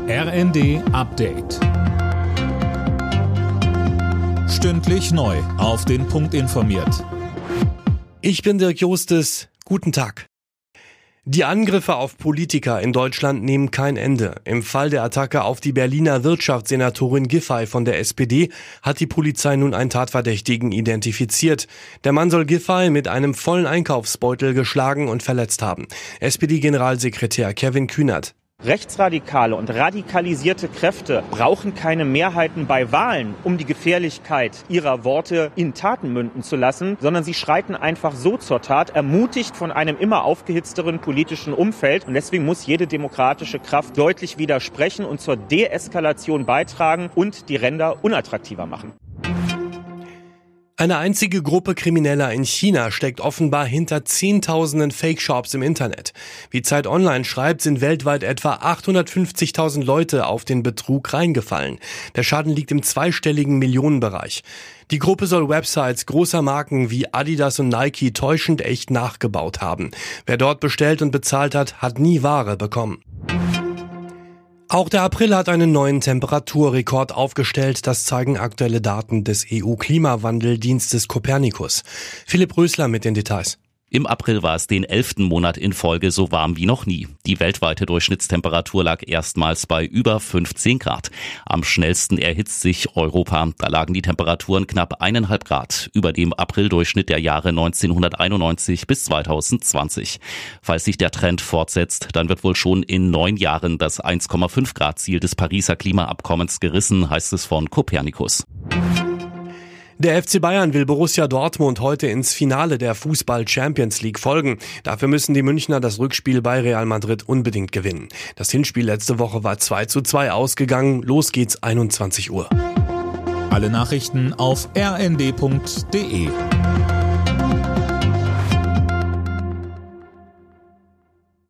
RND Update. Stündlich neu auf den Punkt informiert. Ich bin Dirk Jostes. Guten Tag. Die Angriffe auf Politiker in Deutschland nehmen kein Ende. Im Fall der Attacke auf die Berliner Wirtschaftssenatorin Giffey von der SPD hat die Polizei nun einen Tatverdächtigen identifiziert. Der Mann soll Giffey mit einem vollen Einkaufsbeutel geschlagen und verletzt haben. SPD-Generalsekretär Kevin Kühnert. Rechtsradikale und radikalisierte Kräfte brauchen keine Mehrheiten bei Wahlen, um die Gefährlichkeit ihrer Worte in Taten münden zu lassen, sondern sie schreiten einfach so zur Tat, ermutigt von einem immer aufgehitzteren politischen Umfeld. Und deswegen muss jede demokratische Kraft deutlich widersprechen und zur Deeskalation beitragen und die Ränder unattraktiver machen. Eine einzige Gruppe Krimineller in China steckt offenbar hinter Zehntausenden Fake-Shops im Internet. Wie Zeit Online schreibt, sind weltweit etwa 850.000 Leute auf den Betrug reingefallen. Der Schaden liegt im zweistelligen Millionenbereich. Die Gruppe soll Websites großer Marken wie Adidas und Nike täuschend echt nachgebaut haben. Wer dort bestellt und bezahlt hat, hat nie Ware bekommen. Auch der April hat einen neuen Temperaturrekord aufgestellt, das zeigen aktuelle Daten des EU-Klimawandeldienstes Copernicus. Philipp Rösler mit den Details. Im April war es den 11. Monat in Folge so warm wie noch nie. Die weltweite Durchschnittstemperatur lag erstmals bei über 15 Grad. Am schnellsten erhitzt sich Europa. Da lagen die Temperaturen knapp 1,5 Grad über dem Aprildurchschnitt der Jahre 1991 bis 2020. Falls sich der Trend fortsetzt, dann wird wohl schon in 9 Jahren das 1,5 Grad Ziel des Pariser Klimaabkommens gerissen, heißt es von Copernicus. Der FC Bayern will Borussia Dortmund heute ins Finale der Fußball-Champions League folgen. Dafür müssen die Münchner das Rückspiel bei Real Madrid unbedingt gewinnen. Das Hinspiel letzte Woche war 2:2 ausgegangen. Los geht's 21 Uhr. Alle Nachrichten auf rnd.de.